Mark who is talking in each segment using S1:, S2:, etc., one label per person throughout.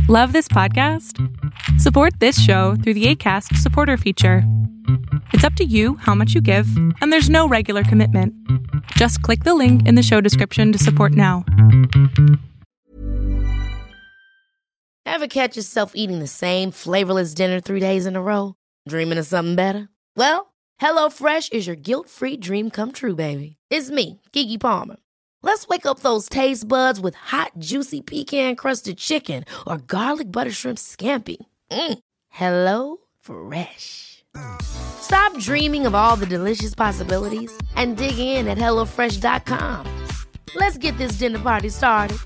S1: Love this podcast? Support this show through the Acast supporter feature. It's up to you how much you give, and there's no regular commitment. Just click the link in the show description to support now.
S2: Ever catch yourself eating the same flavorless dinner 3 days in a row? Dreaming of something better? Well, HelloFresh is your guilt-free dream come true, baby. It's me, Keke Palmer. Let's wake up those taste buds with hot, juicy pecan-crusted chicken or garlic butter shrimp scampi. Hello Fresh. Stop dreaming of all the delicious possibilities and dig in at HelloFresh.com. Let's get this dinner party started.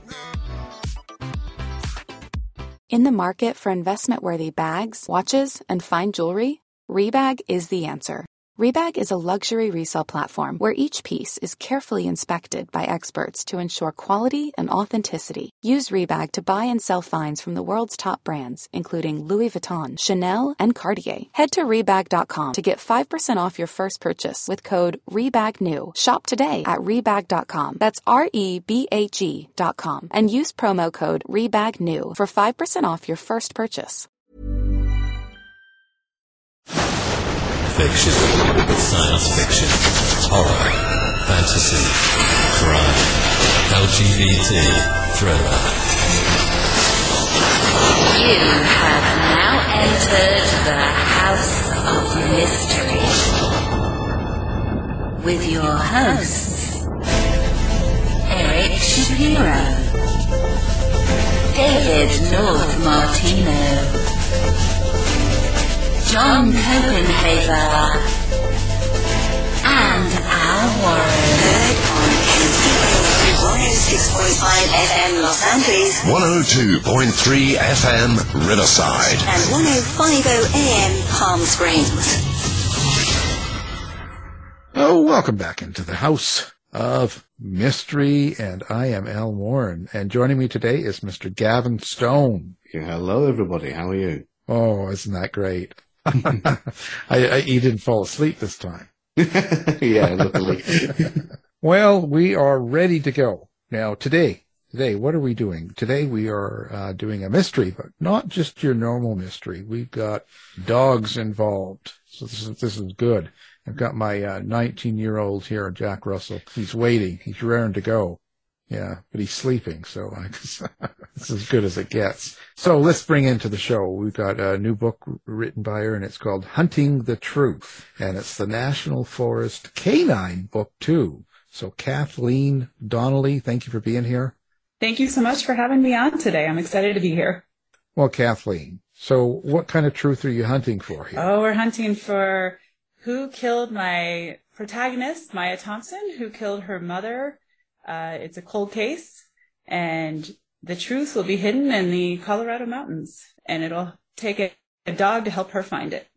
S3: In the market for investment-worthy bags, watches, and fine jewelry, Rebag is the answer. Rebag is a luxury resale platform where each piece is carefully inspected by experts to ensure quality and authenticity. Use Rebag to buy and sell finds from the world's top brands, including Louis Vuitton, Chanel, and Cartier. Head to Rebag.com to get 5% off your first purchase with code REBAGNEW. Shop today at Rebag.com. That's REBAG.com. And use promo code REBAGNEW for 5% off your first purchase.
S4: Fiction, science fiction, horror, fantasy, crime, LGBT, thriller.
S5: You have now entered the House of Mystery with your hosts, Eric Shapiro, David North Martino, John Copenhaver, and Al Warren. Heard on NCAA 106.5 FM Los Angeles,
S4: 102.3 FM Riverside,
S5: and 105.0 AM Palm Springs.
S6: Oh, welcome back into the House of Mystery, and I am Al Warren, and joining me today is Mr. Gavin Stone.
S7: Yeah, hello, everybody. How are you?
S6: Oh, isn't that great? You didn't fall asleep this time.
S7: Yeah, luckily.
S6: Well, we are ready to go. Now, today, what are we doing? Today we are doing a mystery, but not just your normal mystery. We've got dogs involved. So this is good. I've got my 19-year-old here, Jack Russell. He's waiting. He's raring to go. Yeah, but he's sleeping, so it's as good as it gets. So let's bring into the show. We've got a new book written by her, and it's called Hunting the Truth, and it's the National Forest Canine Book 2. So Kathleen Donnelly, thank you for being here.
S8: Thank you so much for having me on today. I'm excited to be here.
S6: Well, Kathleen, so what kind of truth are you hunting for here?
S8: Oh, we're hunting for who killed my protagonist, Maya Thompson, who killed her mother. It's a cold case, and the truth will be hidden in the Colorado mountains, and it'll take a dog to help her find it.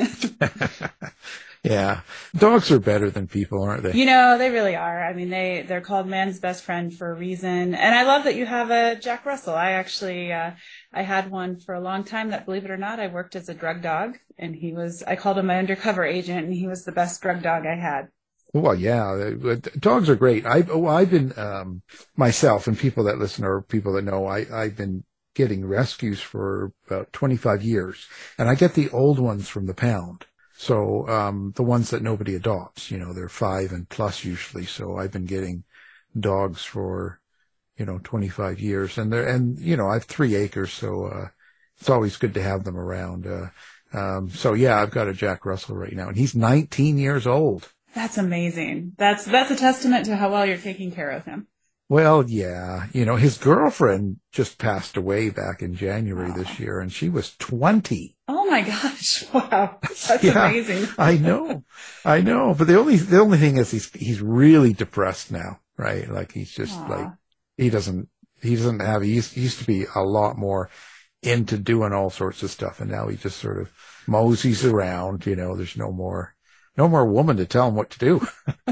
S6: Yeah. Dogs are better than people, aren't they?
S8: You know, they really are. I mean, they're called man's best friend for a reason. And I love that you have a Jack Russell. I actually, I had one for a long time that, believe it or not, I worked as a drug dog, and I called him my undercover agent, and he was the best drug dog I had.
S6: Well, yeah, dogs are great. I've been, myself, and people that listen or people that know, I've been getting rescues for about 25 years, and I get the old ones from the pound. So, the ones that nobody adopts, they're 5 and plus usually. So I've been getting dogs for, 25 years, and I have 3 acres. So, it's always good to have them around. So yeah, I've got a Jack Russell right now, and he's 19 years old.
S8: That's amazing. That's a testament to how well you're taking care of him.
S6: Well, yeah. His girlfriend just passed away back in January this year, and she was 20.
S8: Oh my gosh. Wow. That's amazing.
S6: I know. But the only thing is he's really depressed now, right? Like he's just like, he used to be a lot more into doing all sorts of stuff, and now he just sort of moseys around, there's no more woman to tell him what to do.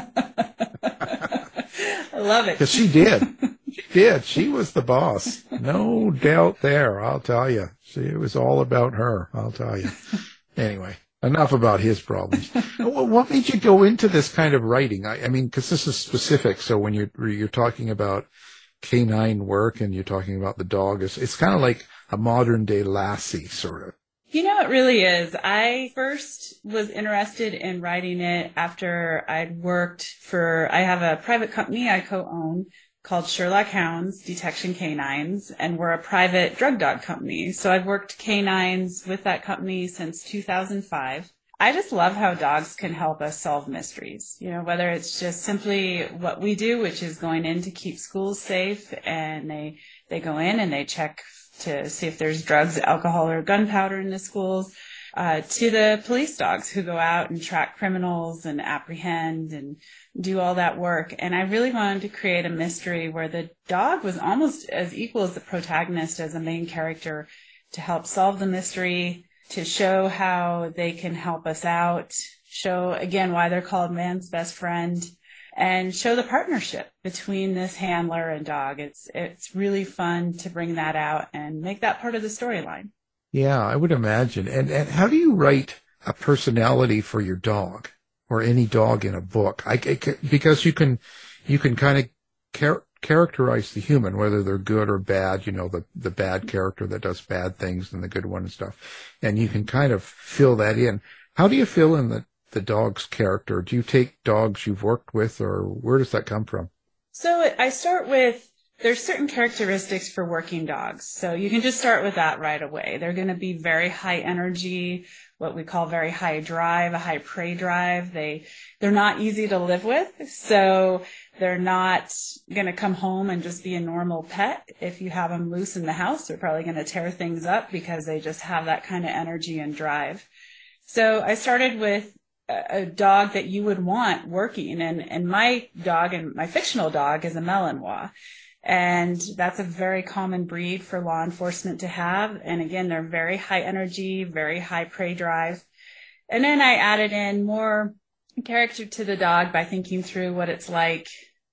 S8: I love it.
S6: Because she did. She was the boss. No doubt there, I'll tell you. It was all about her, I'll tell you. Anyway, enough about his problems. What made you go into this kind of writing? I mean, because this is specific. So when you're talking about canine work and you're talking about the dog. It's kind of like a modern day Lassie, sort of.
S8: You know, it really is. I first was interested in writing it after I'd I have a private company I co-own called Sherlock Hounds Detection Canines, and we're a private drug dog company. So I've worked canines with that company since 2005. I just love how dogs can help us solve mysteries, you know, whether it's just simply what we do, which is going in to keep schools safe, and they go in and they check to see if there's drugs, alcohol, or gunpowder in the schools, to the police dogs who go out and track criminals and apprehend and do all that work. And I really wanted to create a mystery where the dog was almost as equal as the protagonist, as a main character, to help solve the mystery, to show how they can help us out, show, again, why they're called man's best friend, and show the partnership between this handler and dog. It's really fun to bring that out and make that part of the storyline.
S6: Yeah, I would imagine. And how do you write a personality for your dog or any dog in a book? Because you can kind of characterize the human, whether they're good or bad, you know, the bad character that does bad things and the good one and stuff. And you can kind of fill that in. How do you fill in the dog's character? Do you take dogs you've worked with, or where does that come from?
S8: So I start with, there's certain characteristics for working dogs. So you can just start with that right away. They're going to be very high energy, what we call very high drive, a high prey drive. They're not easy to live with. So they're not going to come home and just be a normal pet. If you have them loose in the house, they're probably going to tear things up because they just have that kind of energy and drive. So I started with a dog that you would want working, and my dog, and my fictional dog, is a Malinois. And that's a very common breed for law enforcement to have. And again, they're very high energy, very high prey drive. And then I added in more character to the dog by thinking through what it's like.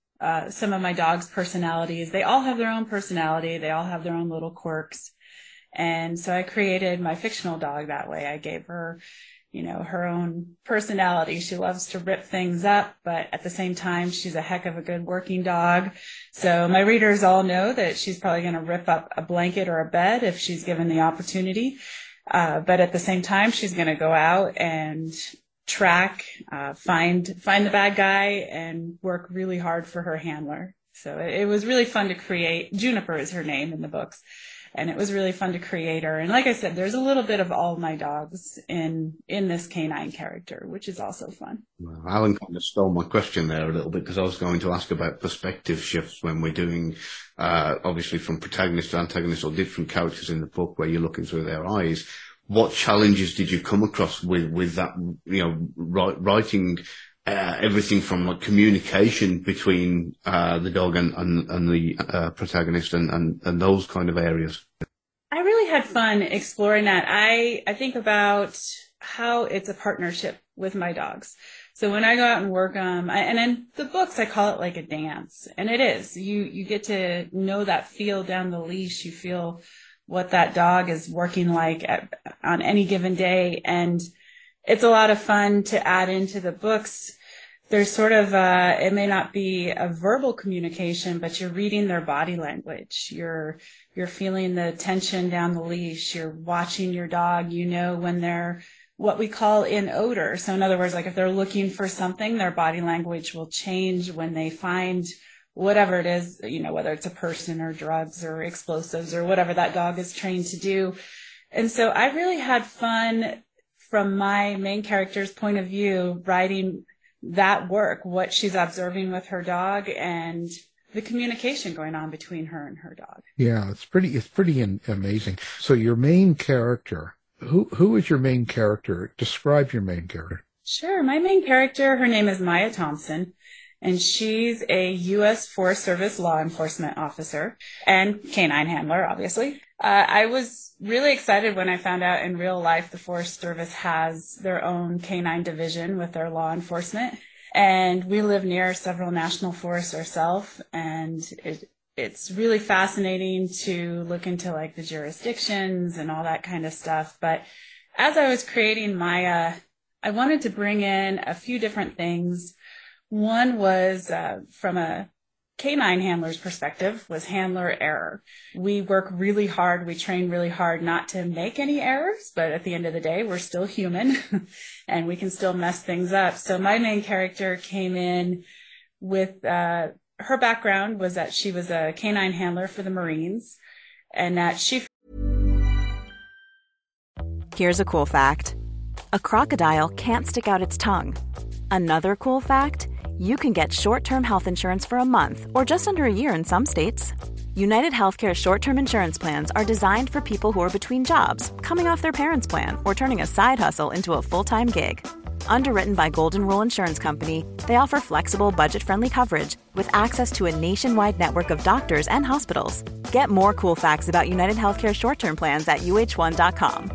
S8: Some of my dog's personalities, they all have their own personality. They all have their own little quirks. And so I created my fictional dog that way. I gave her, you know, her own personality. She loves to rip things up, but at the same time, she's a heck of a good working dog. So my readers all know that she's probably going to rip up a blanket or a bed if she's given the opportunity. But at the same time, she's going to go out and track, find the bad guy, and work really hard for her handler. So it was really fun to create. Juniper is her name in the books. And it was really fun to create her. And like I said, there's a little bit of all my dogs in this canine character, which is also fun.
S7: Well, Alan kind of stole my question there a little bit, because I was going to ask about perspective shifts when we're doing, obviously from protagonist to antagonist, or different characters in the book where you're looking through their eyes. What challenges did you come across with that, you know, writing everything from like communication between the dog and the protagonist and those kind of areas?
S8: I really had fun exploring that. I think about how it's a partnership with my dogs. So when I go out and work and in the books I call it like a dance, and it is. You get to know that feel down the leash. You feel what that dog is working like on any given day, and it's a lot of fun to add into the books. There's sort of it may not be a verbal communication, but you're reading their body language. You're feeling the tension down the leash. You're watching your dog. You know when they're what we call in odor. So in other words, like if they're looking for something, their body language will change when they find whatever it is, you know, whether it's a person or drugs or explosives or whatever that dog is trained to do. And so I really had fun from my main character's point of view, writing that work, what she's observing with her dog and the communication going on between her and her dog.
S6: Yeah, it's pretty amazing. So your main character, who is your main character? Describe your main character.
S8: Sure. My main character, her name is Maya Thompson, and she's a U.S. Forest Service law enforcement officer and canine handler, obviously. I was really excited when I found out in real life the Forest Service has their own canine division with their law enforcement. And we live near several national forests ourselves, and it's really fascinating to look into like the jurisdictions and all that kind of stuff. But as I was creating Maya, I wanted to bring in a few different things. One was from a canine handler's perspective was handler error. We work really hard, we train really hard not to make any errors, but at the end of the day, we're still human and we can still mess things up. So my main character came in with, her background was that she was a canine handler for the Marines and that she...
S9: Here's a cool fact. A crocodile can't stick out its tongue. Another cool fact, you can get short-term health insurance for a month or just under a year in some states. United Healthcare short-term insurance plans are designed for people who are between jobs, coming off their parents' plan, or turning a side hustle into a full-time gig. Underwritten by Golden Rule Insurance Company, they offer flexible, budget-friendly coverage with access to a nationwide network of doctors and hospitals. Get more cool facts about United Healthcare short-term plans at uh1.com.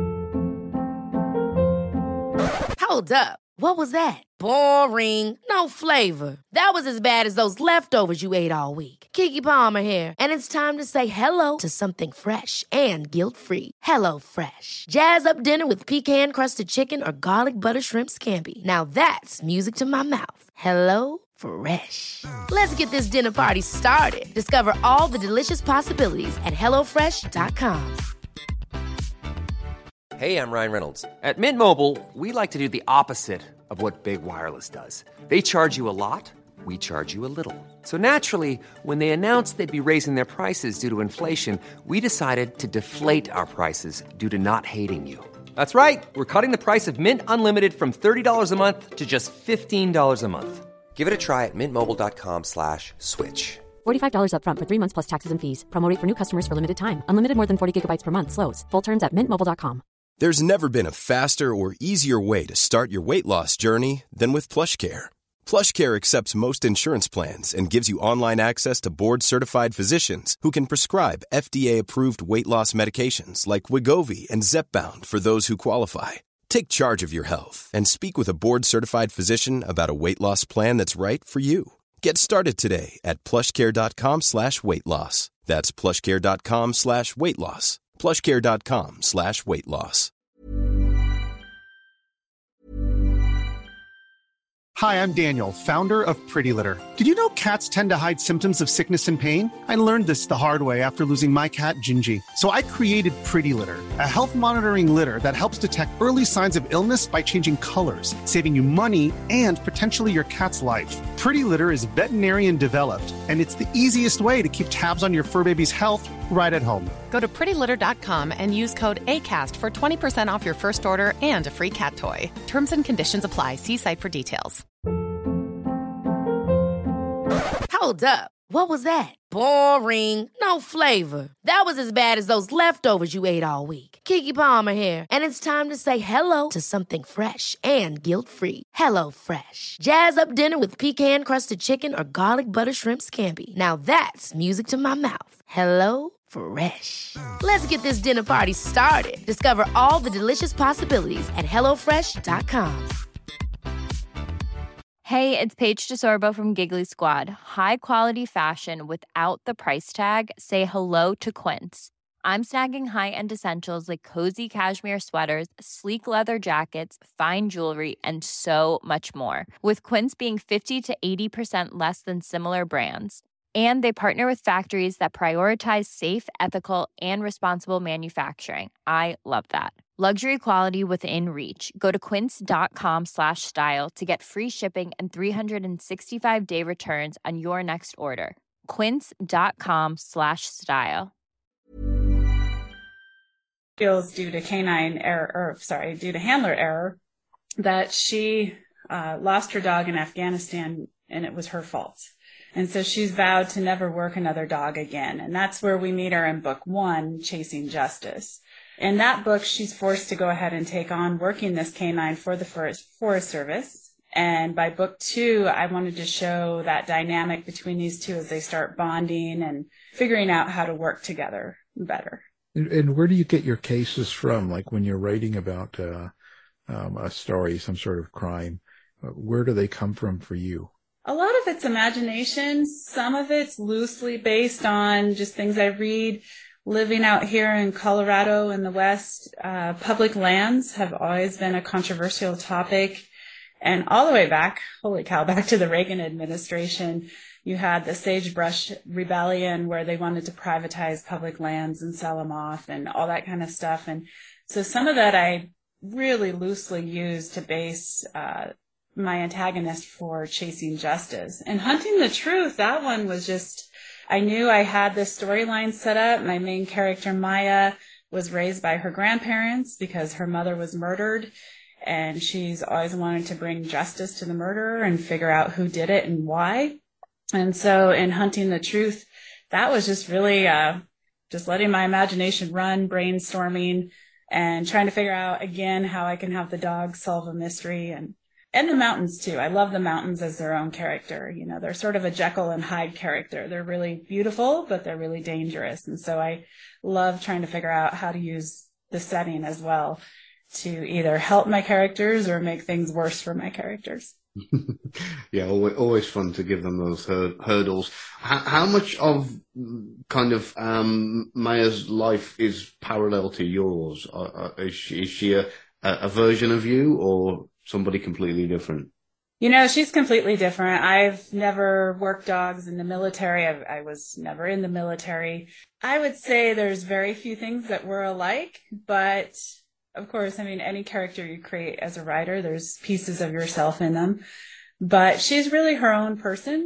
S2: Hold up. What was that? Boring. No flavor. That was as bad as those leftovers you ate all week. Keke Palmer here, and it's time to say hello to something fresh and guilt-free. Hello Fresh. Jazz up dinner with pecan-crusted chicken or garlic butter shrimp scampi. Now that's music to my mouth. Hello Fresh. Let's get this dinner party started. Discover all the delicious possibilities at HelloFresh.com.
S10: Hey, I'm Ryan Reynolds. At Mint Mobile, we like to do the opposite of what Big Wireless does. They charge you a lot, we charge you a little. So naturally, when they announced they'd be raising their prices due to inflation, we decided to deflate our prices due to not hating you. That's right. We're cutting the price of Mint Unlimited from $30 a month to just $15 a month. Give it a try at mintmobile.com/switch.
S11: $45 up front for 3 months plus taxes and fees. Promo rate for new customers for limited time. Unlimited more than 40 gigabytes per month. Slows full terms at mintmobile.com.
S12: There's never been a faster or easier way to start your weight loss journey than with PlushCare. PlushCare accepts most insurance plans and gives you online access to board-certified physicians who can prescribe FDA-approved weight loss medications like Wegovy and Zepbound for those who qualify. Take charge of your health and speak with a board-certified physician about a weight loss plan that's right for you. Get started today at plushcare.com/weight loss. That's plushcare.com/weight loss. plushcare.com/weight loss.
S13: Hi, I'm Daniel, founder of Pretty Litter. Did you know cats tend to hide symptoms of sickness and pain? I learned this the hard way after losing my cat, Gingy. So I created Pretty Litter, a health monitoring litter that helps detect early signs of illness by changing colors, saving you money and potentially your cat's life. Pretty Litter is veterinarian developed, and it's the easiest way to keep tabs on your fur baby's health right at home.
S14: Go to prettylitter.com and use code ACAST for 20% off your first order and a free cat toy. Terms and conditions apply. See site for details.
S2: Hold up. What was that? Boring. No flavor. That was as bad as those leftovers you ate all week. Keke Palmer here, and it's time to say hello to something fresh and guilt-free. Hello Fresh. Jazz up dinner with pecan-crusted chicken or garlic butter shrimp scampi. Now that's music to my mouth. Hello Fresh. Let's get this dinner party started. Discover all the delicious possibilities at HelloFresh.com.
S15: Hey, it's Paige DeSorbo from Giggly Squad. High quality fashion without the price tag. Say hello to Quince. I'm snagging high-end essentials like cozy cashmere sweaters, sleek leather jackets, fine jewelry, and so much more. With Quince being 50 to 80% less than similar brands. And they partner with factories that prioritize safe, ethical, and responsible manufacturing. I love that. Luxury quality within reach. Go to quince.com/style to get free shipping and 365-day returns on your next order. Quince.com/style.
S8: Feels due to due to handler error, that she lost her dog in Afghanistan and it was her fault. And so she's vowed to never work another dog again. And that's where we meet her in book 1, Chasing Justice. In that book, she's forced to go ahead and take on working this canine for the Forest Service. And by book 2, I wanted to show that dynamic between these two as they start bonding and figuring out how to work together better.
S6: And where do you get your cases from? Like when you're writing about a story, some sort of crime, where do they come from for you?
S8: A lot of it's imagination. Some of it's loosely based on just things I read. Living out here in Colorado in the West, public lands have always been a controversial topic. And all the way back, holy cow, back to the Reagan administration, You had the Sagebrush Rebellion, where they wanted to privatize public lands and sell them off and all that kind of stuff. And so some of that I really loosely used to base my antagonist for Chasing Justice. And Hunting the Truth, that one was just, I knew I had this storyline set up. My main character, Maya, was raised by her grandparents because her mother was murdered. And she's always wanted to bring justice to the murderer and figure out who did it and why. And so in Hunting the Truth, that was just really just letting my imagination run, brainstorming, and trying to figure out, again, how I can have the dog solve a mystery. And the mountains, too. I love the mountains as their own character. You know, they're sort of a Jekyll and Hyde character. They're really beautiful, but they're really dangerous. And so I love trying to figure out how to use the setting as well to either help my characters or make things worse for my characters.
S7: Yeah, always fun to give them those hurdles. How much of kind of Maya's life is parallel to yours? Is she a version of you or somebody completely different?
S8: You know, she's completely different. I've never worked dogs in the military. I was never in the military. I would say there's very few things that were alike, but of course, I mean, any character you create as a writer, there's pieces of yourself in them. But she's really her own person.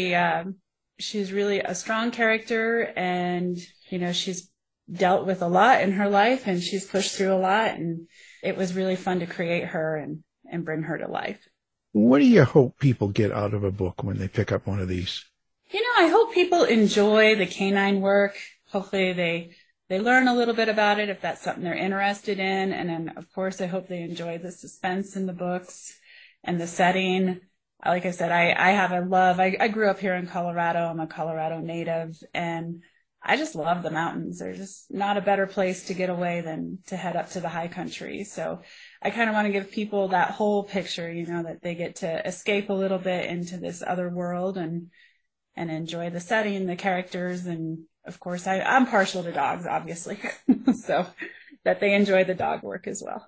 S8: She's really a strong character, and, you know, she's dealt with a lot in her life, and she's pushed through a lot, and it was really fun to create her and bring her to life.
S6: What do you hope people get out of a book when they pick up one of these?
S8: You know, I hope people enjoy the canine work. Hopefully they learn a little bit about it if that's something they're interested in. And then, of course, I hope they enjoy the suspense in the books and the setting. Like I said, I have a love. I grew up here in Colorado. I'm a Colorado native, and I just love the mountains. There's just not a better place to get away than to head up to the high country. So I kind of want to give people that whole picture, you know, that they get to escape a little bit into this other world and enjoy the setting, the characters, and of course, I'm partial to dogs, obviously, so that they enjoy the dog work as well.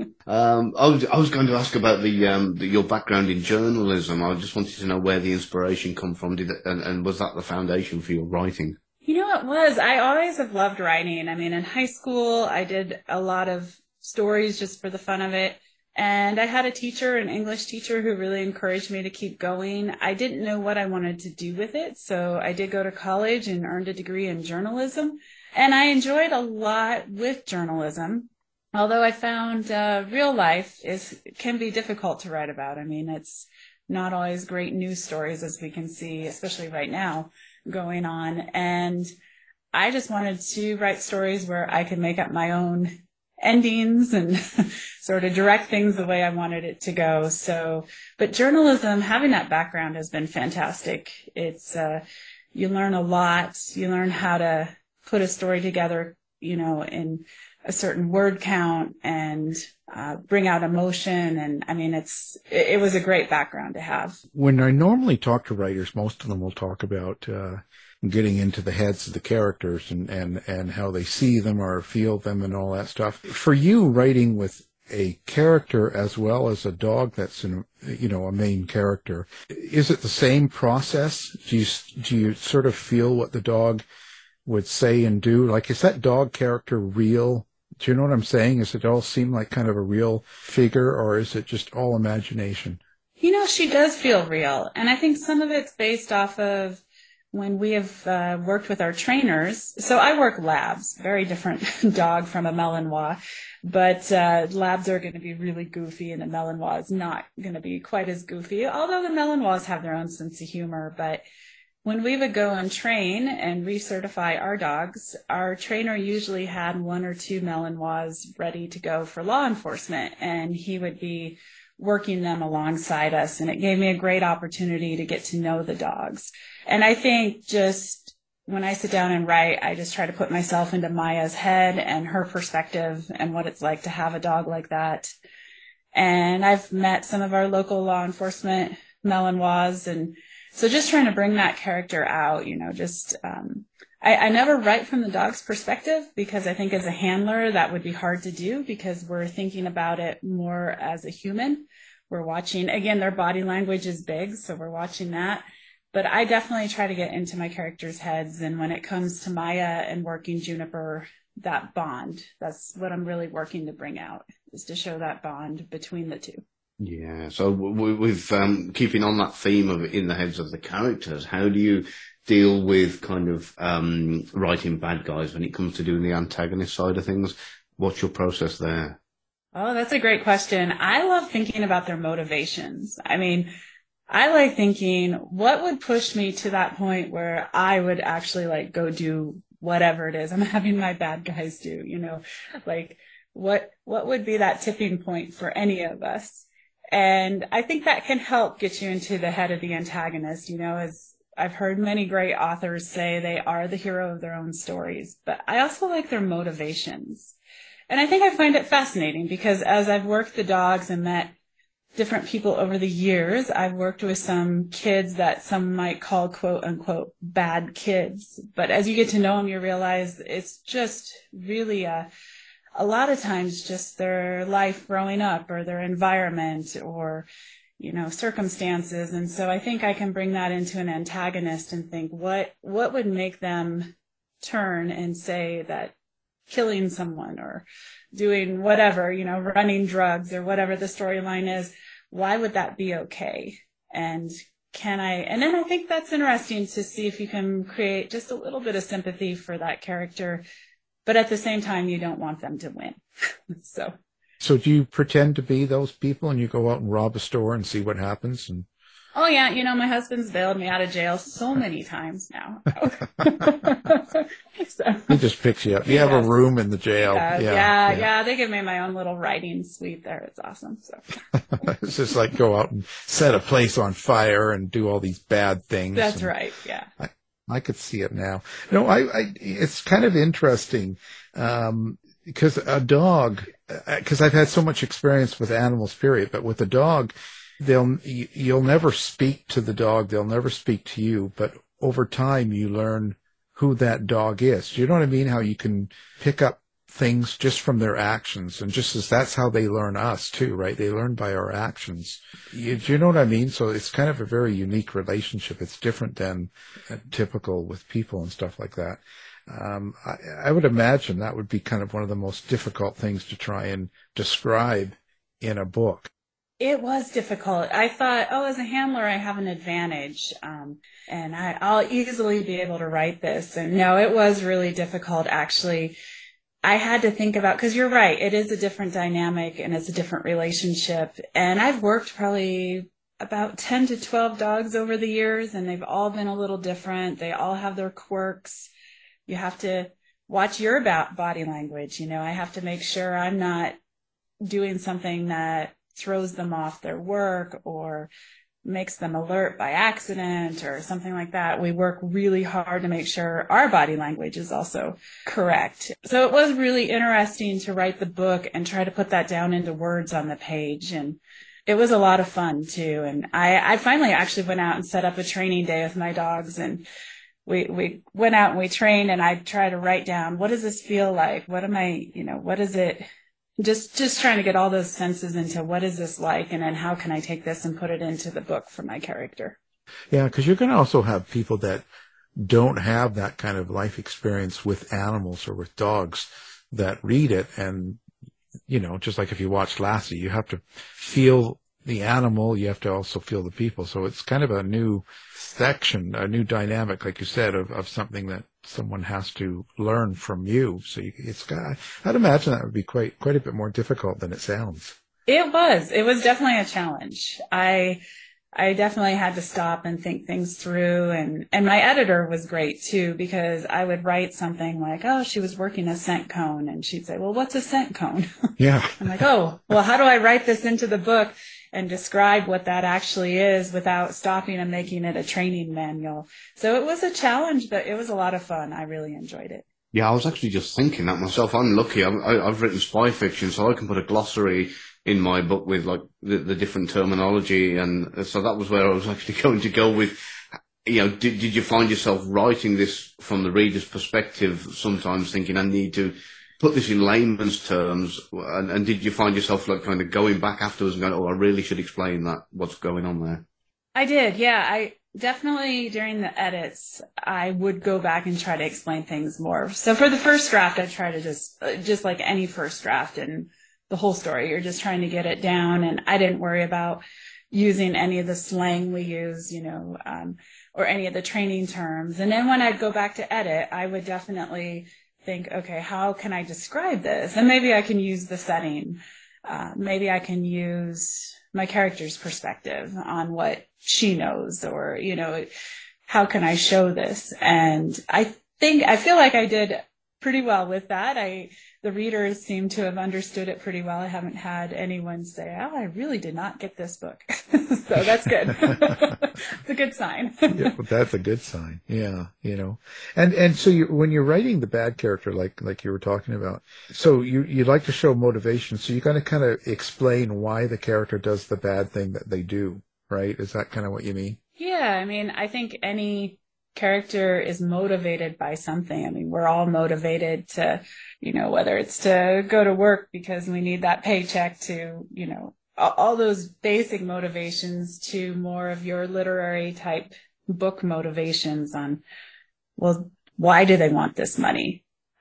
S7: I was going to ask about your background in journalism. I just wanted to know where the inspiration come from, and was that the foundation for your writing?
S8: You know, it was. I always have loved writing. I mean, in high school, I did a lot of stories just for the fun of it. And I had a teacher, an English teacher, who really encouraged me to keep going. I didn't know what I wanted to do with it, so I did go to college and earned a degree in journalism. And I enjoyed a lot with journalism, although I found real life can be difficult to write about. I mean, it's not always great news stories, as we can see, especially right now, going on. And I just wanted to write stories where I could make up my own endings and sort of direct things the way I wanted it to go. But journalism, having that background has been fantastic. It's, you learn a lot. You learn how to put a story together, you know, in a certain word count and bring out emotion. And I mean, it was a great background to have.
S6: When I normally talk to writers, most of them will talk about getting into the heads of the characters and how they see them or feel them and all that stuff. For you, writing with a character as well as a dog that's a main character, is it the same process? Do you sort of feel what the dog would say and do? Like, is that dog character real? Do you know what I'm saying? Does it all seem like kind of a real figure, or is it just all imagination?
S8: You know, she does feel real. And I think some of it's based off of when we have worked with our trainers. So I work labs, very different dog from a Malinois, but labs are going to be really goofy, and the Malinois is not going to be quite as goofy, although the Malinois have their own sense of humor. But when we would go and train and recertify our dogs, our trainer usually had 1 or 2 Malinois ready to go for law enforcement, and he would be working them alongside us. And it gave me a great opportunity to get to know the dogs. And I think just when I sit down and write, I just try to put myself into Maya's head and her perspective and what it's like to have a dog like that. And I've met some of our local law enforcement Malinois, and so just trying to bring that character out, you know, just, I never write from the dog's perspective, because I think as a handler that would be hard to do, because we're thinking about it more as a human. We're watching, again, their body language is big, so we're watching that. But I definitely try to get into my characters' heads. And when it comes to Maya and working Juniper, that bond, that's what I'm really working to bring out, is to show that bond between the two.
S7: Yeah. So with keeping on that theme of in the heads of the characters, how do you deal with kind of writing bad guys when it comes to doing the antagonist side of things? What's your process there?
S8: Oh, that's a great question. I love thinking about their motivations. I mean, I like thinking, what would push me to that point where I would actually like go do whatever it is I'm having my bad guys do, you know, like what would be that tipping point for any of us? And I think that can help get you into the head of the antagonist. You know, as I've heard many great authors say, they are the hero of their own stories, but I also like their motivations. And I think I find it fascinating because as I've worked the dogs and met different people over the years, I've worked with some kids that some might call quote unquote bad kids. But as you get to know them, you realize it's just really a lot of times just their life growing up or their environment or, you know, circumstances. And so I think I can bring that into an antagonist and think what would make them turn and say that killing someone or doing whatever, you know, running drugs or whatever the storyline is, why would that be okay? And then I think that's interesting to see if you can create just a little bit of sympathy for that character, but at the same time, you don't want them to win. So
S6: do you pretend to be those people and you go out and rob a store and see what happens? And
S8: oh yeah, you know, my husband's bailed me out of jail so many times now. So,
S6: he just picks you up. You have a room in the jail.
S8: Yeah. They give me my own little writing suite there. It's awesome. So
S6: it's just like go out and set a place on fire and do all these bad things.
S8: That's right. Yeah.
S6: I could see it now. No, it's kind of interesting, because a dog, because I've had so much experience with animals, period, but with a dog, you'll never speak to the dog. They'll never speak to you, but over time you learn who that dog is. Do you know what I mean? How you can pick up things just from their actions, and just as that's how they learn us too, right? They learn by our actions. Do you know what I mean? So it's kind of a very unique relationship. It's different than typical with people and stuff like that. I would imagine that would be kind of one of the most difficult things to try and describe in a book.
S8: It was difficult. I thought, as a handler, I have an advantage, and I'll easily be able to write this. And no, it was really difficult, actually. I had to think about, because you're right, it is a different dynamic and it's a different relationship. And I've worked probably about 10 to 12 dogs over the years, and they've all been a little different. They all have their quirks. You have to watch your body language. You know, I have to make sure I'm not doing something that throws them off their work or makes them alert by accident or something like that. We work really hard to make sure our body language is also correct. So it was really interesting to write the book and try to put that down into words on the page. And it was a lot of fun too. And I finally actually went out and set up a training day with my dogs, and we went out and we trained, and I tried to write down, what does this feel like? What is it? Just trying to get all those senses into what is this like, and then how can I take this and put it into the book for my character.
S6: Yeah, because you're going to also have people that don't have that kind of life experience with animals or with dogs that read it. And, you know, just like if you watch Lassie, you have to feel the animal, you have to also feel the people. So it's kind of a new section, a new dynamic, like you said, of something that someone has to learn from you. So I'd imagine that would be quite a bit more difficult than it sounds.
S8: It was definitely a challenge. I definitely had to stop and think things through, and my editor was great too, because I would write something like, she was working a scent cone, and she'd say, well, what's a scent cone?
S6: Yeah.
S8: I'm like, how do I write this into the book and describe what that actually is without stopping and making it a training manual? So it was a challenge, but it was a lot of fun. I really enjoyed it.
S7: Yeah, I was actually just thinking that myself. I'm lucky. I've written spy fiction, so I can put a glossary in my book with like the different terminology. And so that was where I was actually going to go with, you know, did you find yourself writing this from the reader's perspective, sometimes thinking I need to put this in layman's terms, and did you find yourself like kind of going back afterwards and going, I really should explain that, what's going on there?
S8: I did, yeah. definitely during the edits, I would go back and try to explain things more. So for the first draft, I try to just like any first draft and the whole story, you're just trying to get it down. And I didn't worry about using any of the slang we use, or any of the training terms. And then when I'd go back to edit, I would definitely think, okay, how can I describe this? And maybe I can use the setting. Maybe I can use my character's perspective on what she knows, or, how can I show this? And I feel like I did pretty well with that. The readers seem to have understood it pretty well. I haven't had anyone say, "Oh, I really did not get this book." So that's good. It's a good sign.
S6: Yeah, that's a good sign. Yeah, And so when you're writing the bad character, like you were talking about, so you like to show motivation. So you got to kind of explain why the character does the bad thing that they do, right? Is that kind of what you mean?
S8: Yeah, I think any character is motivated by something. We're all motivated to, whether it's to go to work because we need that paycheck, to, all those basic motivations, to more of your literary type book motivations on, well, why do they want this money?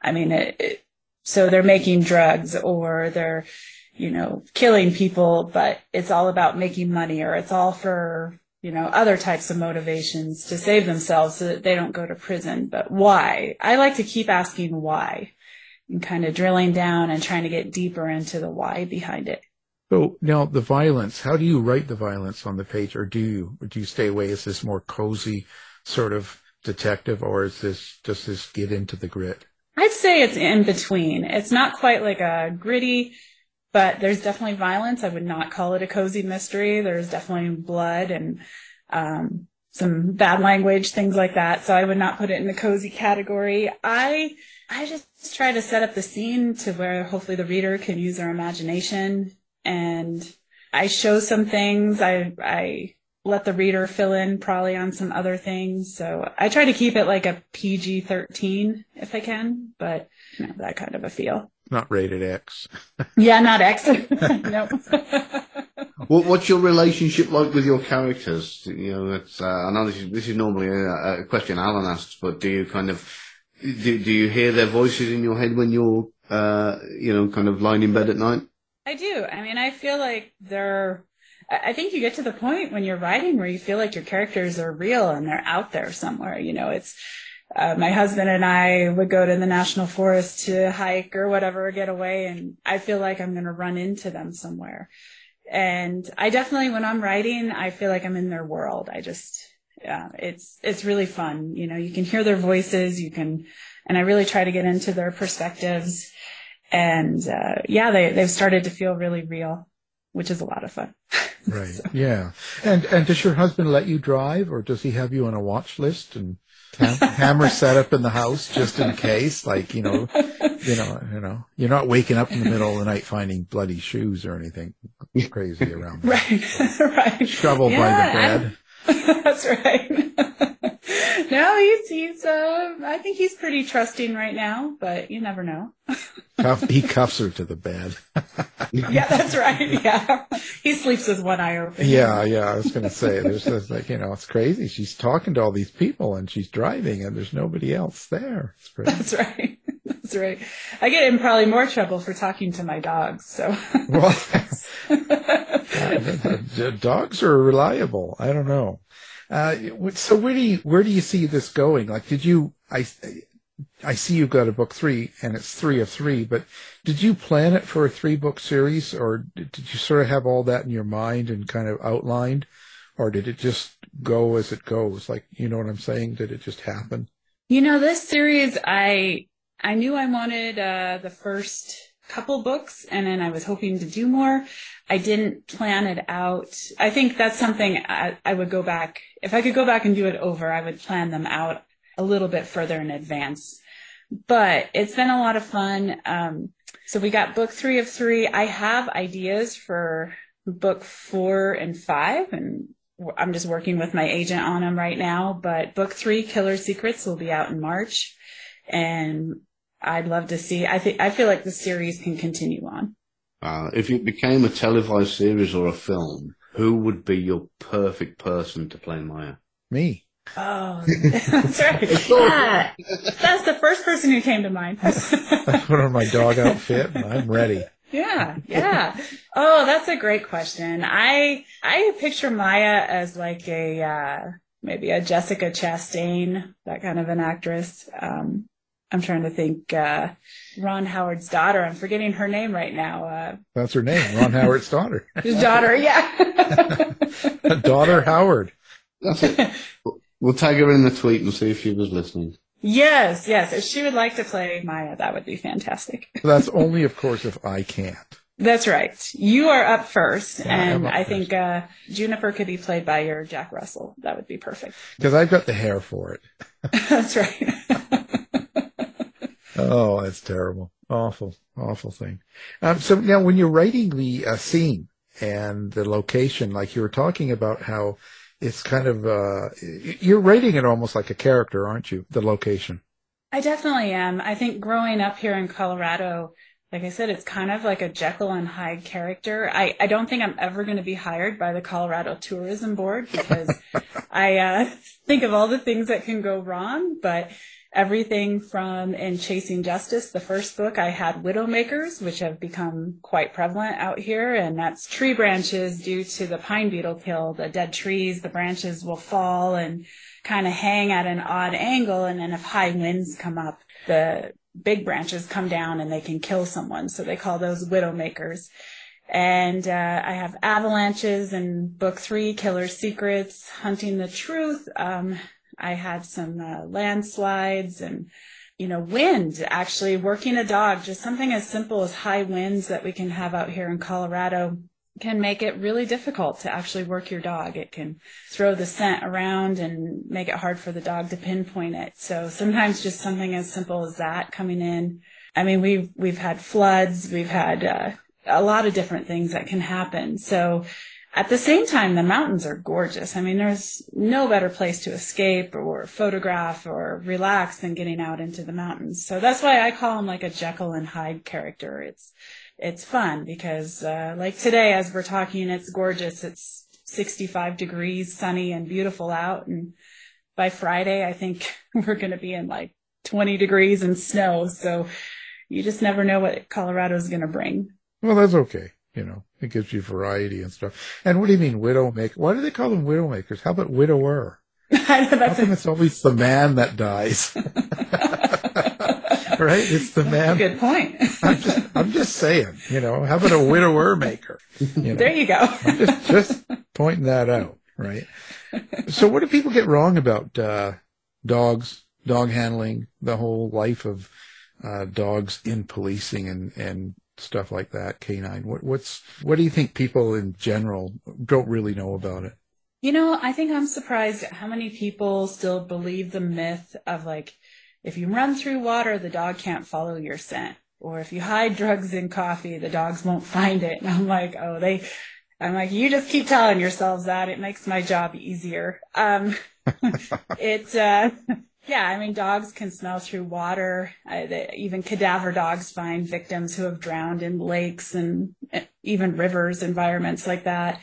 S8: So they're making drugs, or they're, killing people, but it's all about making money, or it's all for, other types of motivations to save themselves so that they don't go to prison. But why? I like to keep asking why, and kind of drilling down and trying to get deeper into the why behind it.
S6: So now the violence, how do you write the violence on the page, or do you stay away? Is this more cozy sort of detective, or does this get into the grit?
S8: I'd say it's in between. It's not quite like a gritty, but there's definitely violence. I would not call it a cozy mystery. There's definitely blood and some bad language, things like that. So I would not put it in the cozy category. I just try to set up the scene to where hopefully the reader can use their imagination. And I show some things. I let the reader fill in probably on some other things. So I try to keep it like a PG-13 if I can, but that kind of a feel.
S6: Not rated X.
S8: Yeah, not X. No.
S7: What's your relationship like with your characters? It's, I know this is normally a question Alan asks, but do you kind of, do you hear their voices in your head when you're, kind of lying in bed at night?
S8: I do. I feel like I think you get to the point when you're writing where you feel like your characters are real and they're out there somewhere. It's, my husband and I would go to the national forest to hike or whatever, get away, and I feel like I'm going to run into them somewhere. And I definitely, when I'm writing, I feel like I'm in their world. It's really fun. You can hear their voices, and I really try to get into their perspectives. And, they've started to feel really real, which is a lot of fun.
S6: Right. So. Yeah. And does your husband let you drive, or does he have you on a watch list and hammer set up in the house just in case? Like, you're not waking up in the middle of the night finding bloody shoes or anything crazy around.
S8: Right. Right.
S6: Shoveled by the bed.
S8: That's right. No, he's I think he's pretty trusting right now, but you never know.
S6: He cuffs her to the bed.
S8: Yeah, that's right. Yeah. He sleeps with one eye open.
S6: Yeah. I was going to say, there's just it's crazy. She's talking to all these people and she's driving and there's nobody else there. It's crazy.
S8: That's right. That's right. I get in probably more trouble for talking to my dogs, so.
S6: Well, dogs are reliable. I don't know. So where do you see this going? Like, I see you've got a book 3 and it's 3 of 3, but did you plan it for a 3-book series, or did you sort of have all that in your mind and kind of outlined, or did it just go as it goes? Like, you know what I'm saying? Did it just happen?
S8: This series, I knew I wanted, the first couple books, and then I was hoping to do more. I didn't plan it out. I think that's something I would go back. If I could go back and do it over, I would plan them out a little bit further in advance. But it's been a lot of fun. So we got book 3 of 3. I have ideas for book 4 and 5, and I'm just working with my agent on them right now. But book 3, Killer Secrets, will be out in March. And I'd love to see. I feel like the series can continue on.
S7: If it became a televised series or a film, who would be your perfect person to play Maya?
S6: Me.
S8: Oh, that's right. Yeah. That's the first person who came to mind.
S6: I put on my dog outfit and I'm ready.
S8: Yeah. Oh, that's a great question. I picture Maya as like maybe a Jessica Chastain, that kind of an actress. I'm trying to think, Ron Howard's daughter. I'm forgetting her name right now.
S6: That's her name, Ron Howard's daughter.
S8: His daughter, yeah.
S6: Daughter Howard.
S7: That's it. We'll tag her in the tweet and see if she was listening.
S8: Yes. If she would like to play Maya, that would be fantastic.
S6: That's only, of course, if I can't.
S8: That's right. You are up first,
S6: Yeah,
S8: and I think Juniper could be played by your Jack Russell. That would be perfect.
S6: Because I've got the hair for it.
S8: That's right.
S6: Oh, that's terrible. Awful thing. So now when you're writing the scene and the location, like you were talking about how it's kind of, you're writing it almost like a character, aren't you? The location.
S8: I definitely am. I think growing up here in Colorado, like I said, it's kind of like a Jekyll and Hyde character. I don't think I'm ever going to be hired by the Colorado Tourism Board because I think of all the things that can go wrong, but everything from in Chasing Justice, the first book, I had widowmakers, which have become quite prevalent out here, and that's tree branches due to the pine beetle kill. The dead trees, the branches will fall and kind of hang at an odd angle, and then if high winds come up, the big branches come down and they can kill someone. So they call those widowmakers. And I have avalanches in book 3, Killer Secrets, Hunting the Truth. I had some landslides and, wind, actually working a dog, just something as simple as high winds that we can have out here in Colorado can make it really difficult to actually work your dog. It can throw the scent around and make it hard for the dog to pinpoint it. So sometimes just something as simple as that coming in. I mean, we've had floods, we've had a lot of different things that can happen. So at the same time, the mountains are gorgeous. I mean, there's no better place to escape or photograph or relax than getting out into the mountains. So that's why I call them like a Jekyll and Hyde character. It's fun because, like today, as we're talking, it's gorgeous. It's 65 degrees, sunny and beautiful out. And by Friday, I think we're going to be in like 20 degrees and snow. So you just never know what Colorado's going to bring.
S6: Well, that's okay. It gives you variety and stuff. And what do you mean widowmaker? Why do they call them widowmakers? How about widower? How come it's always the man that dies? Right? It's the man.
S8: Good point.
S6: I'm just saying, how about a widower maker?
S8: There you go.
S6: I'm just pointing that out, right? So what do people get wrong about dogs, dog handling, the whole life of dogs in policing and stuff like that, canine? What do you think people in general don't really know about it?
S8: I think I'm surprised at how many people still believe the myth of like, if you run through water, the dog can't follow your scent. Or if you hide drugs in coffee, the dogs won't find it. And I'm like, you just keep telling yourselves that. It makes my job easier. Yeah, I mean, dogs can smell through water. Even cadaver dogs find victims who have drowned in lakes and even rivers, environments like that.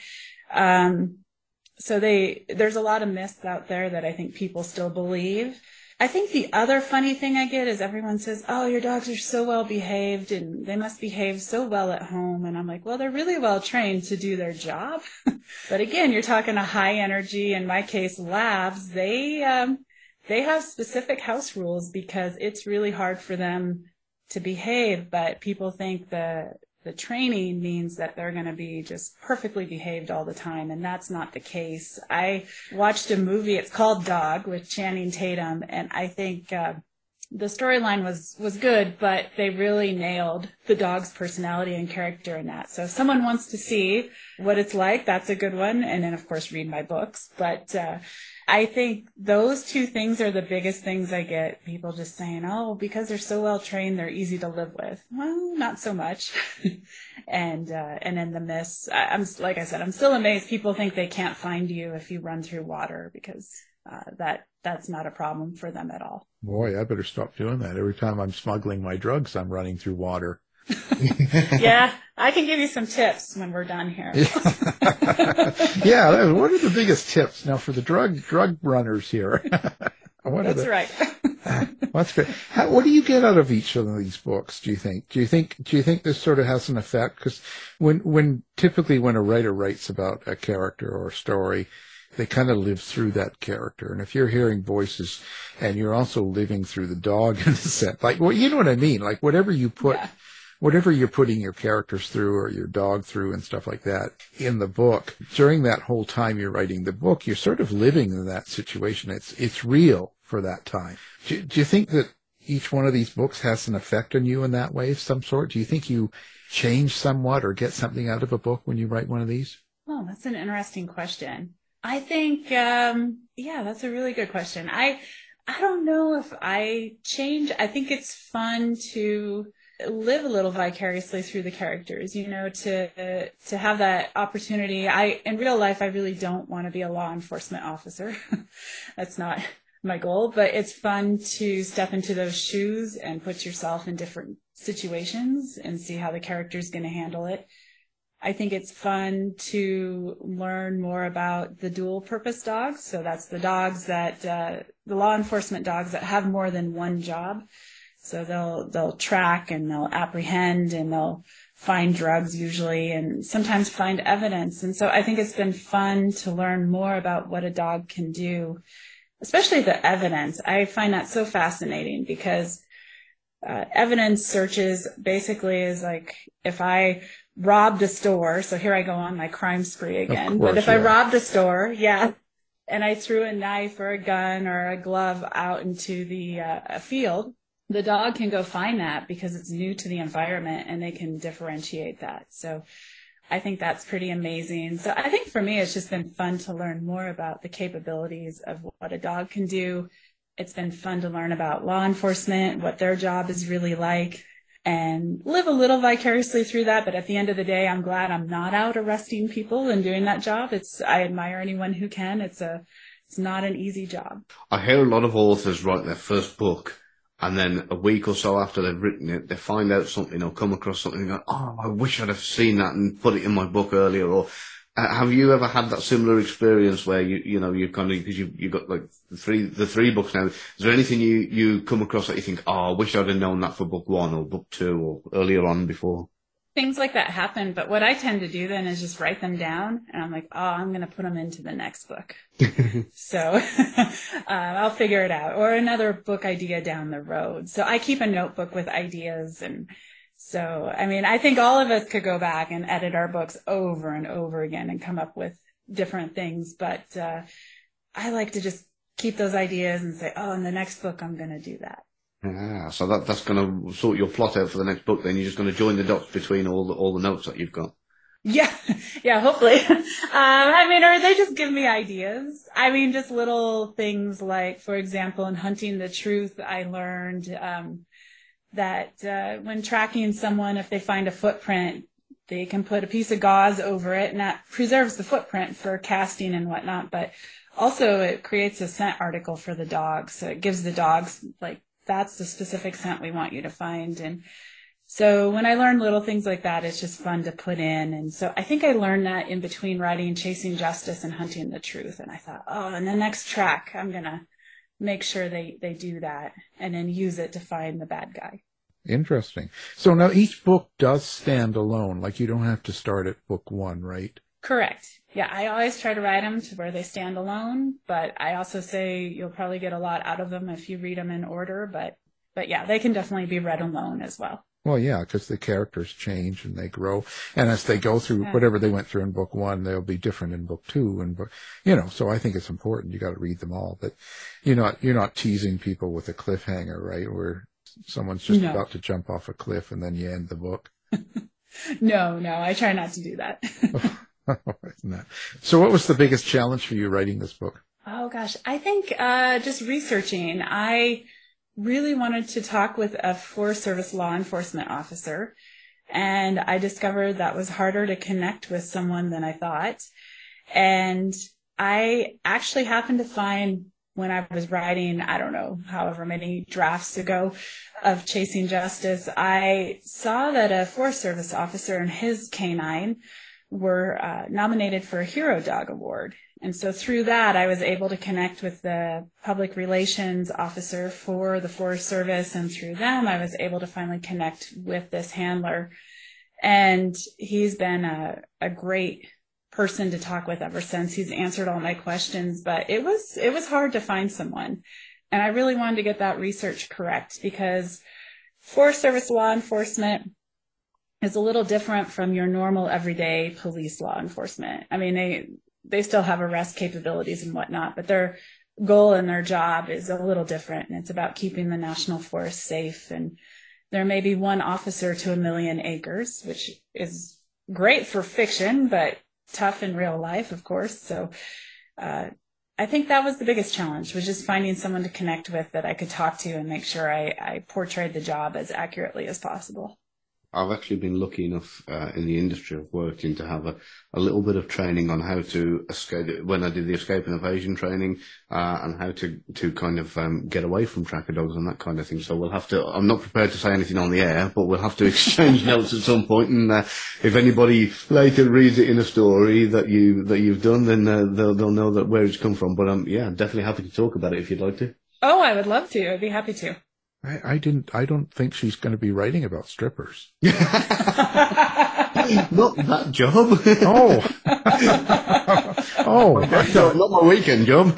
S8: So there's a lot of myths out there that I think people still believe. I think the other funny thing I get is everyone says, oh, your dogs are so well behaved and they must behave so well at home. And I'm like, well, they're really well trained to do their job. But again, you're talking a high energy, in my case, labs. They have specific house rules because it's really hard for them to behave, but people think the training means that they're going to be just perfectly behaved all the time, and that's not the case. I watched a movie, it's called Dog, with Channing Tatum, and I think the storyline was good, but they really nailed the dog's personality and character in that. So if someone wants to see what it's like, that's a good one, and then, of course, read my books. But I think those two things are the biggest things I get. People just saying, oh, because they're so well trained, they're easy to live with. Well, not so much. And then the myths, like I said, I'm still amazed. People think they can't find you if you run through water because that's not a problem for them at all.
S6: Boy, I better stop doing that. Every time I'm smuggling my drugs, I'm running through water.
S8: Yeah, I can give you some tips when we're done here.
S6: Yeah, what are the biggest tips now for the drug runners here?
S8: That's right.
S6: That's great. What do you get out of each of these books? Do you think? Do you think this sort of has an effect? Because typically when a writer writes about a character or a story, they kind of live through that character. And if you're hearing voices and you're also living through the dog in a sense, like, well, you know what I mean? Like whatever you're putting your characters through or your dog through and stuff like that in the book, during that whole time you're writing the book, you're sort of living in that situation. It's real for that time. Do you think that each one of these books has an effect on you in that way of some sort? Do you think you change somewhat or get something out of a book when you write one of these?
S8: Oh, that's an interesting question. I think, that's a really good question. I don't know if I change. I think it's fun to live a little vicariously through the characters, to have that opportunity. In real life, I really don't want to be a law enforcement officer. That's not my goal, but it's fun to step into those shoes and put yourself in different situations and see how the character's going to handle it. I think it's fun to learn more about the dual purpose dogs. So that's the dogs that, the law enforcement dogs that have more than one job. So they'll track and they'll apprehend and they'll find drugs usually and sometimes find evidence. And so I think it's been fun to learn more about what a dog can do, especially the evidence. I find that so fascinating because evidence searches basically is like if I robbed a store, so here I go on my crime spree again, but if I robbed a store, and I threw a knife or a gun or a glove out into the a field, the dog can go find that because it's new to the environment and they can differentiate that. So I think that's pretty amazing. So I think for me, it's just been fun to learn more about the capabilities of what a dog can do. It's been fun to learn about law enforcement, what their job is really like, and live a little vicariously through that. But at the end of the day, I'm glad I'm not out arresting people and doing that job. I admire anyone who can. It's not an easy job.
S7: I hear a lot of authors write their first book and then a week or so after they've written it, they find out something or come across something and go, oh, I wish I'd have seen that and put it in my book earlier. Or have you ever had that similar experience where you kind of, because you've got like the three books now, is there anything you come across that you think, oh, I wish I'd have known that for book one or book two or earlier on before?
S8: Things like that happen, but what I tend to do then is just write them down, and I'm like, oh, I'm going to put them into the next book. So I'll figure it out, or another book idea down the road. So I keep a notebook with ideas, and so, I mean, I think all of us could go back and edit our books over and over again and come up with different things, but I like to just keep those ideas and say, oh, in the next book, I'm going to do that.
S7: Yeah, so that's going to sort your plot out for the next book. Then you're just going to join the dots between all the notes that you've got.
S8: Yeah, hopefully. I mean, or they just give me ideas. I mean, just little things like, for example, in Hunting the Truth, I learned that when tracking someone, if they find a footprint, they can put a piece of gauze over it, and that preserves the footprint for casting and whatnot. But also, it creates a scent article for the dogs, so it gives the dogs like, that's the specific scent we want you to find. And so when I learn little things like that, it's just fun to put in. And so I think I learned that in between writing Chasing Justice and Hunting the Truth. And I thought, oh, in the next track, I'm going to make sure they do that and then use it to find the bad guy.
S6: Interesting. So now each book does stand alone. Like you don't have to start at book one, right?
S8: Correct. Yeah, I always try to write them to where they stand alone, but I also say you'll probably get a lot out of them if you read them in order, but yeah, they can definitely be read alone as well.
S6: Well, yeah, because the characters change and they grow, and as they go through whatever they went through in book one, they'll be different in book two, and so I think it's important. You got to read them all, but you're not teasing people with a cliffhanger, right? Where someone's just about to jump off a cliff and then you end the book.
S8: No, I try not to do that.
S6: So what was the biggest challenge for you writing this book?
S8: Oh, gosh. I think just researching. I really wanted to talk with a Forest Service law enforcement officer, and I discovered that was harder to connect with someone than I thought. And I actually happened to find when I was writing, I don't know, however many drafts ago of Chasing Justice, I saw that a Forest Service officer and his canine were nominated for a Hero Dog Award. And so through that, I was able to connect with the public relations officer for the Forest Service. And through them, I was able to finally connect with this handler. And he's been a great person to talk with ever since. He's answered all my questions, but it was hard to find someone. And I really wanted to get that research correct, because Forest Service law enforcement is a little different from your normal everyday police law enforcement. I mean, they still have arrest capabilities and whatnot, but their goal and their job is a little different. And it's about keeping the national forest safe. And there may be one officer to 1 million acres, which is great for fiction, but tough in real life, of course. So I think that was the biggest challenge, was just finding someone to connect with that I could talk to and make sure I portrayed the job as accurately as possible.
S7: I've actually been lucky enough in the industry I've worked in to have a little bit of training on how to escape, when I did the escape and evasion training, and how to kind of get away from tracker dogs and that kind of thing. So we'll have to, I'm not prepared to say anything on the air, but we'll have to exchange notes at some point. And if anybody later reads it in a story that you've done, then they'll know that where it's come from. But yeah, definitely happy to talk about it if you'd like to.
S8: Oh, I would love to. I'd be happy to.
S6: I don't think she's going to be writing about strippers.
S7: Not that job. Not my weekend job.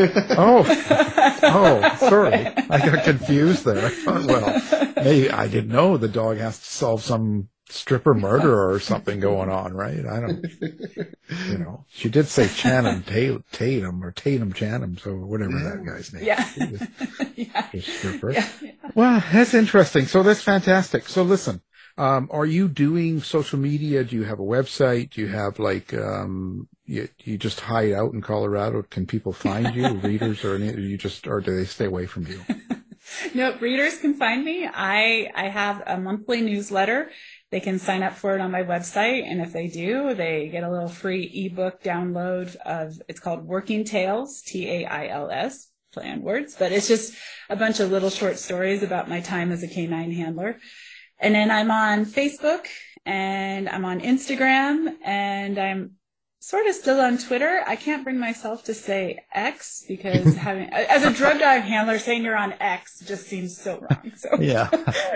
S6: Sorry. I got confused there. I thought, well, maybe I didn't know the dog has to solve some stripper murder or something going on, right? I don't, she did say Channing Tatum or Tatum Channing, so whatever that guy's name.
S8: Yeah.
S6: Stripper.
S8: Yeah.
S6: Well, that's interesting. So that's fantastic. So listen, are you doing social media? Do you have a website? Do you have you just hide out in Colorado? Can people find you, readers, or do they stay away from you?
S8: No, readers can find me. I have a monthly newsletter. They can sign up for it on my website, and if they do, they get a little free ebook download it's called Working Tales, Tails, play on words, but it's just a bunch of little short stories about my time as a canine handler. And then I'm on Facebook, and I'm on Instagram, and I'm sort of still on Twitter. I can't bring myself to say X, because as a drug dog handler, saying you're on X just seems so wrong. So.
S6: Yeah.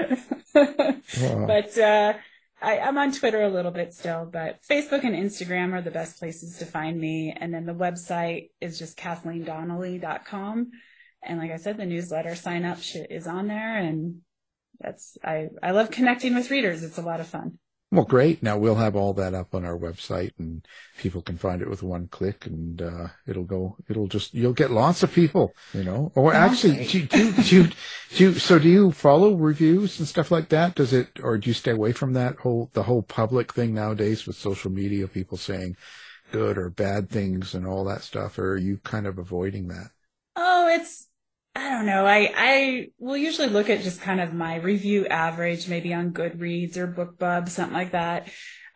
S8: But I'm on Twitter a little bit still, but Facebook and Instagram are the best places to find me. And then the website is just KathleenDonnelly.com. And like I said, the newsletter sign up is on there. And I love connecting with readers. It's a lot of fun.
S6: Well, great. Now we'll have all that up on our website, and people can find it with one click, and you'll get lots of people, Or actually, do you follow reviews and stuff like that? Or do you stay away from the whole public thing nowadays with social media, people saying good or bad things and all that stuff? Or are you kind of avoiding that?
S8: Oh, I don't know. I will usually look at just kind of my review average, maybe on Goodreads or BookBub, something like that.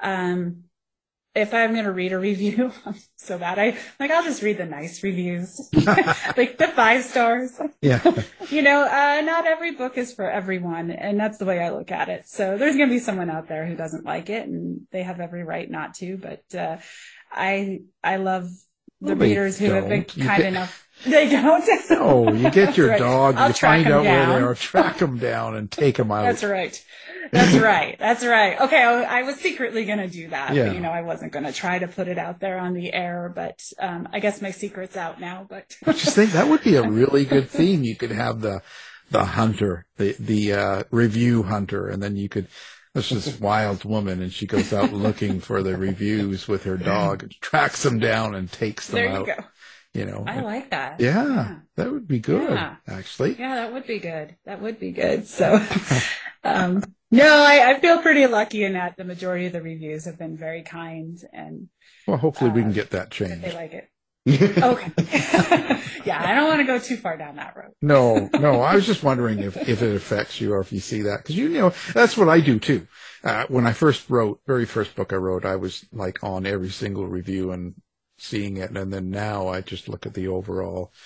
S8: If I'm going to read a review, I'm so bad. I'll just read the nice reviews, like the 5 stars.
S6: Yeah.
S8: Not every book is for everyone, and that's the way I look at it. So there's going to be someone out there who doesn't like it, and they have every right not to. But I love the readers who have been kind enough. They don't.
S6: No, you get your dog,
S8: I'll
S6: you find out
S8: down.
S6: where they are, track them down, and take them out.
S8: That's right. Okay, I was secretly going to do that.
S6: Yeah.
S8: But, I wasn't going to try to put it out there on the air, but I guess my secret's out now. But
S6: I just think that would be a really good theme. You could have the hunter, the review hunter, and then you could. There's this wild woman, and she goes out looking for the reviews with her dog, and tracks them down and takes them out.
S8: There you go. I like that.
S6: Yeah, that would be good, actually.
S8: Yeah, that would be good. So, no, I feel pretty lucky in that the majority of the reviews have been very kind, and
S6: well, hopefully we can get that changed.
S8: They like it. Okay. Yeah, I don't want to go too far down that road.
S6: No, I was just wondering if it affects you or if you see that, because that's what I do too. When I very first book I wrote, I was like on every single review and seeing it, and then now I just look at the overall,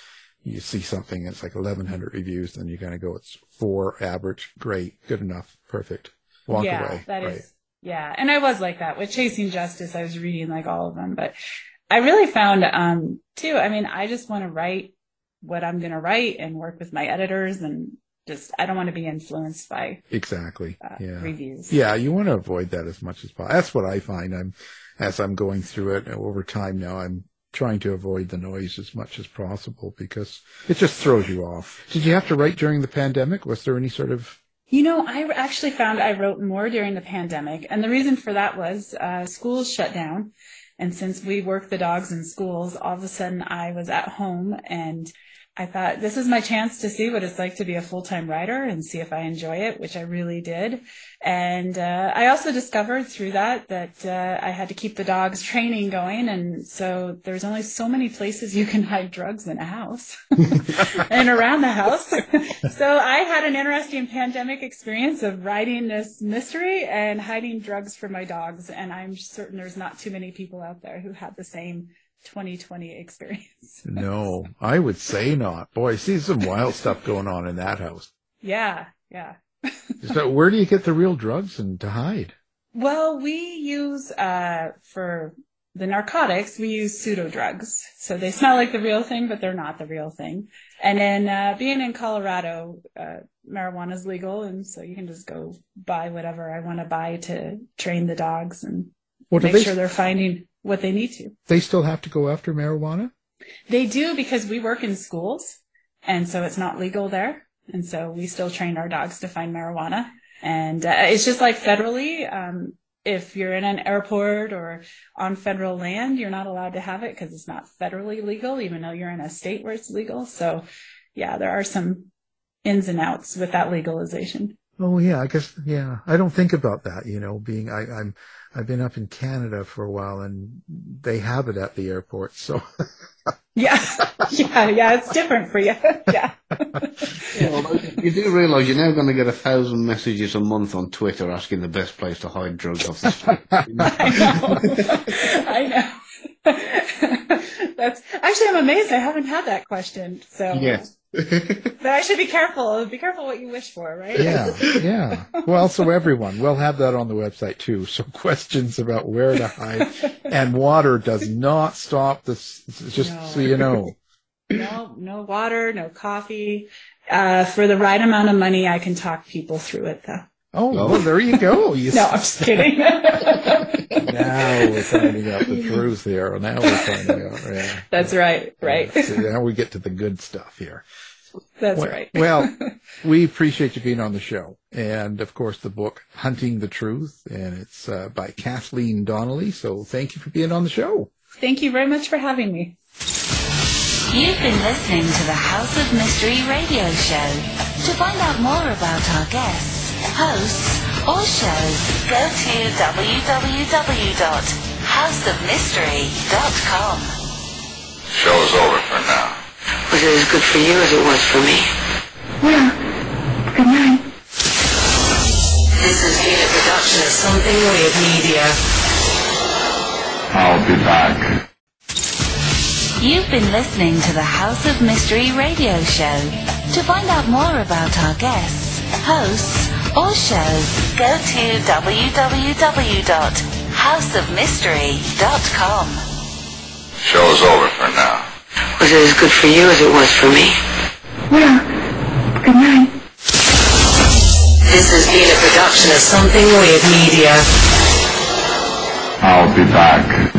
S6: you see something that's like 1,100 reviews, then you kind of go, it's 4, average, great, good enough, perfect. Walk away.
S8: That is, and I was like that with Chasing Justice. I was reading like all of them, but I really found, too, I mean, I just want to write what I'm going to write and work with my editors, and just, I don't want to be influenced by reviews.
S6: Yeah, you want to avoid that as much as possible. That's what I find. As I'm going through it over time now, I'm trying to avoid the noise as much as possible because it just throws you off. Did you have to write during the pandemic? Was there any sort of...
S8: I actually found I wrote more during the pandemic, and the reason for that was schools shut down. And since we work the dogs in schools, all of a sudden I was at home, and I thought, this is my chance to see what it's like to be a full-time writer and see if I enjoy it, which I really did. And I also discovered through that I had to keep the dogs training going. And so there's only so many places you can hide drugs in a house and around the house. So I had an interesting pandemic experience of writing this mystery and hiding drugs for my dogs. And I'm certain there's not too many people out there who had the same 2020 experience.
S6: No, I would say not. Boy, I see some wild stuff going on in that house.
S8: Yeah.
S6: So where do you get the real drugs and to hide?
S8: Well, we use, for the narcotics, we use pseudo drugs. So they smell like the real thing, but they're not the real thing. And then, being in Colorado, marijuana is legal. And so you can just go buy whatever I want to buy to train the dogs and make sure they're finding what they need to.
S6: They still have to go after marijuana?
S8: They do, because we work in schools, and so it's not legal there. And so we still train our dogs to find marijuana. And it's just like federally, if you're in an airport or on federal land, you're not allowed to have it because it's not federally legal, even though you're in a state where it's legal. So, yeah, there are some ins and outs with that legalization.
S6: Oh, yeah, I guess, yeah. I don't think about that, being, I've been up in Canada for a while, and they have it at the airport, so.
S8: Yeah, it's different for you. Yeah.
S7: Well, you do realise you're now going to get 1,000 messages a month on Twitter asking the best place to hide drugs off the street.
S8: I know. That's actually, I'm amazed I haven't had that question. So.
S7: Yes.
S8: But I should be careful. Be careful what you wish for, right?
S6: Yeah. Well, so everyone, we'll have that on the website too. So questions about where to hide, and water does not stop this. Just so you know.
S8: No water, no coffee. For the right amount of money, I can talk people through it, though.
S6: Oh, well, there you go.
S8: No, I'm just kidding.
S6: Now we're finding out the truth here. Now we're finding out. Yeah.
S8: That's right.
S6: So now we get to the good stuff here.
S8: That's right.
S6: Well, we appreciate you being on the show. And, of course, the book, Hunting the Truth, and it's by Kathleen Donnelly. So thank you for being on the show.
S8: Thank you very much for having me.
S5: You've been listening to the House of Mystery radio show. To find out more about our guests, hosts, or shows, go to www.houseofmystery.com.
S16: Show's over for now.
S17: Was it as good for you as it was for me?
S5: Well, good night. This has been a production of Something Weird Media.
S16: I'll be back.
S5: You've been listening to the House of Mystery radio show. To find out more about our guests, hosts, or shows, go to www.houseofmystery.com.
S16: Show's over for now.
S17: Was it as good for you as it was for me?
S5: Well, good night. This has been a production of Something Weird Media.
S16: I'll be back.